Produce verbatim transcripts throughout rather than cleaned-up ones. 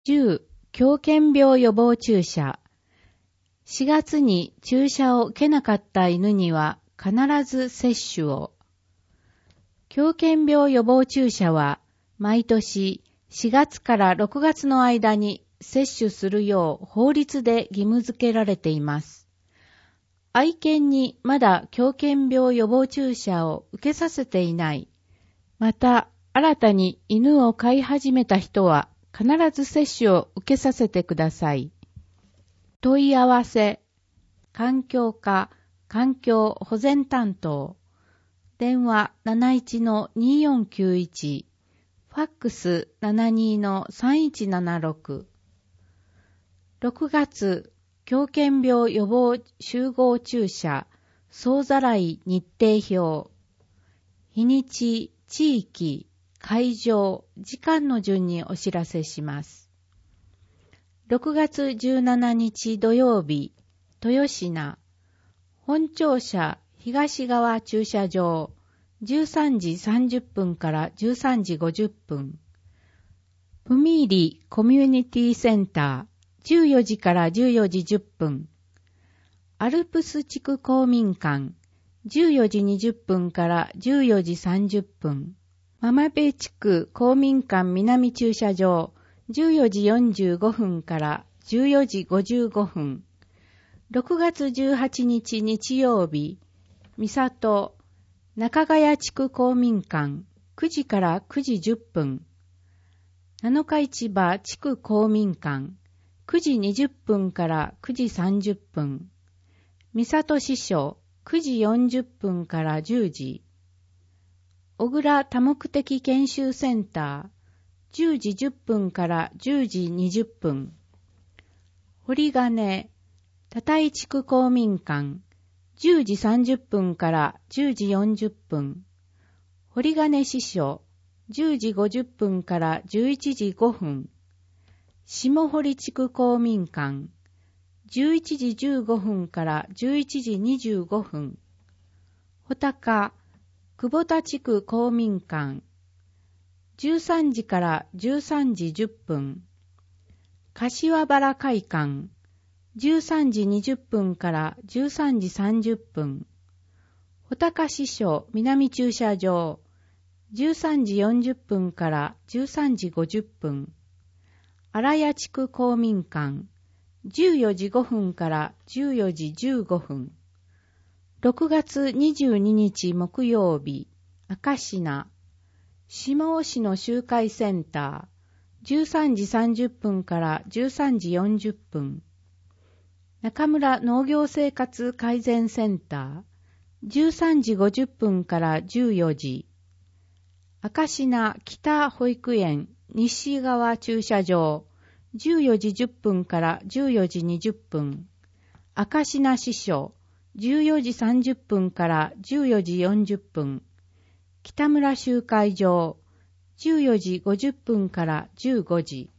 じゅう、狂犬病予防注射。しがつに注射を受けなかった犬には必ず接種を。狂犬病予防注射は毎年しがつからろくがつの間に接種するよう法律で義務付けられています。愛犬にまだ狂犬病予防注射を受けさせていない。また新たに犬を飼い始めた人は必ず接種を受けさせてください。問い合わせ、環境課、環境保全担当、電話 なないちのにーよんきゅういち、ファックス ななにーのさんいちななろく。ろくがつ、狂犬病予防集合注射、総ざらい日程表、日にち、地域、会場、時間の順にお知らせします。ろくがつじゅうしちにち土曜日、豊品、本庁舎東側駐車場、じゅうさんじさんじゅっぷんからじゅうさんじごじゅっぷん。ふみいりコミュニティセンター、じゅうよじからじゅうよじじゅっぷん。アルプス地区公民館、じゅうよじにじゅっぷんからじゅうよじさんじゅっぷん。ママベ地区公民館南駐車場、じゅうよじよんじゅうごふんからじゅうよじごじゅうごふん。ろくがつじゅうはちにち日曜日、三郷、中ヶ谷地区公民館、くじからくじじゅっぷん。なのか市場地区公民館、くじにじゅっぷんからくじさんじゅっぷん。三郷支所、くじよんじゅっぷんからじゅうじ。小倉多目的研修センター、じゅうじじゅっぷんからじゅうじにじゅっぷん。堀金、多井地区公民館、じゅうじさんじゅっぷんからじゅうじよんじゅっぷん。堀金支所、じゅうじごじゅっぷんからじゅういちじごふん。下堀地区公民館、じゅういちじじゅうごふんからじゅういちじにじゅうごふん。穂高、久保田地区公民館、じゅうさんじからじゅうさんじじゅっぷん。柏原会館、じゅうさんじにじゅっぷんからじゅうさんじさんじゅっぷん。穂高支所南駐車場、じゅうさんじよんじゅっぷんからじゅうさんじごじゅっぷん。荒谷地区公民館、じゅうよじごふんからじゅうよじじゅうごふん。ろくがつにじゅうににち木曜日、明品、下尾市の集会センター、じゅうさんじさんじゅっぷんからじゅうさんじよんじゅっぷん。中村農業生活改善センター、じゅうさんじごじゅっぷんからじゅうよじ。明品北保育園西側駐車場、じゅうよじじゅっぷんからじゅうよじにじゅっぷん。明品支所、じゅうよじさんじゅっぷんからじゅうよじよんじゅっぷん。北村集会場、じゅうよじごじゅっぷんからじゅうごじ。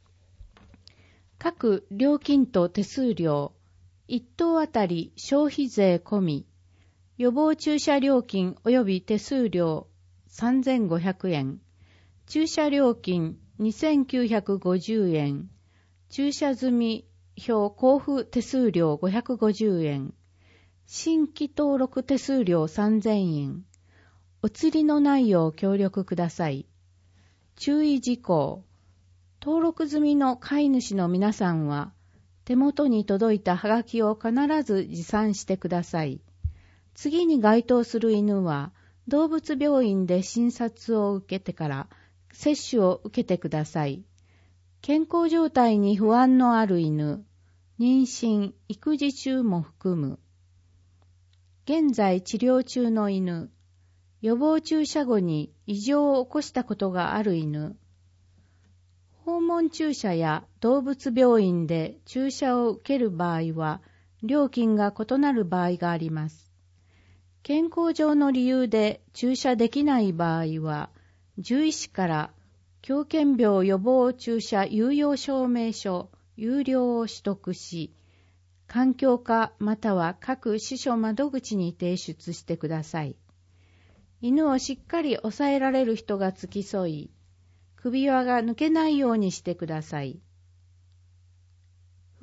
各料金と手数料、一頭あたり消費税込み、予防注射料金及び手数料さんぜんごひゃくえん、注射料金にせんきゅうひゃくごじゅうえん、注射済み票交付手数料ごひゃくごじゅうえん、新規登録手数料さんぜんえん、お釣りのないよう協力ください。注意事項。登録済みの飼い主の皆さんは、手元に届いたハガキを必ず持参してください。次に該当する犬は、動物病院で診察を受けてから接種を受けてください。健康状態に不安のある犬、妊娠、育児中も含む。現在治療中の犬、予防注射後に異常を起こしたことがある犬、訪問注射や動物病院で注射を受ける場合は、料金が異なる場合があります。健康上の理由で注射できない場合は、獣医師から狂犬病予防注射有用証明書、有料を取得し、環境課または各支所窓口に提出してください。犬をしっかり抑えられる人が付き添い、首輪が抜けないようにしてください。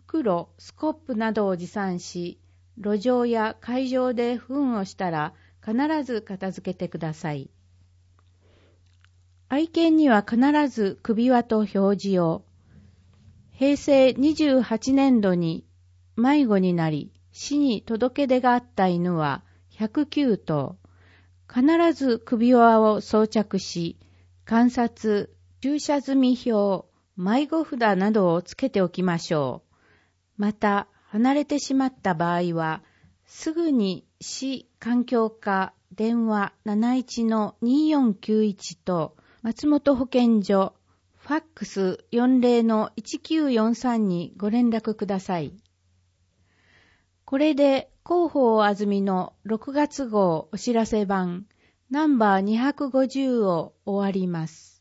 袋、スコップなどを持参し、路上や海上で糞をしたら必ず片付けてください。愛犬には必ず首輪と表示を。平成にじゅうはちねんどに迷子になり、死に届け出があった犬はひゃくきゅうとう。必ず首輪を装着し、観察、駐車済み表、迷子札などをつけておきましょう。また、離れてしまった場合は、すぐに市環境課電話 なないちのによんきゅういち と松本保健所ファックス よんじゅうのいちきゅうよんさん にご連絡ください。これで広報あずみのろくがつごうお知らせ版ナンバーにひゃくごじゅうを終わります。